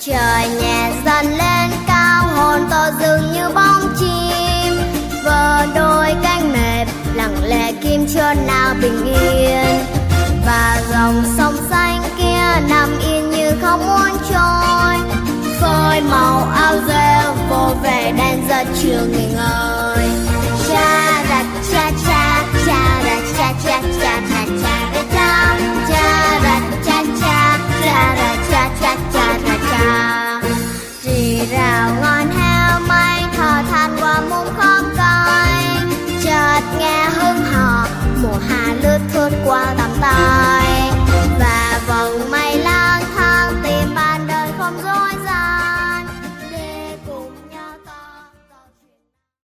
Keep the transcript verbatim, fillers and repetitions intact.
Trời nhẹ dần lên cao, hồn tôi dường như bóng chim, vơ đôi cánh mềm lặng lẽ kim chưa nào bình yên. Và dòng sông xanh kia nằm yên như không muốn trôi, phơi màu áo rêu vô về đen giật chưa nghỉ ngơi. Cha ra cha cha cha ra cha cha cha cha cha ra cha cha ra cha cha cha ra cha cha cha cha cha. Rì rào ngọn heo mây thở than qua mung khóm cây, chợt nghe hương hò mùa hạ lướt thướt qua tầm tay.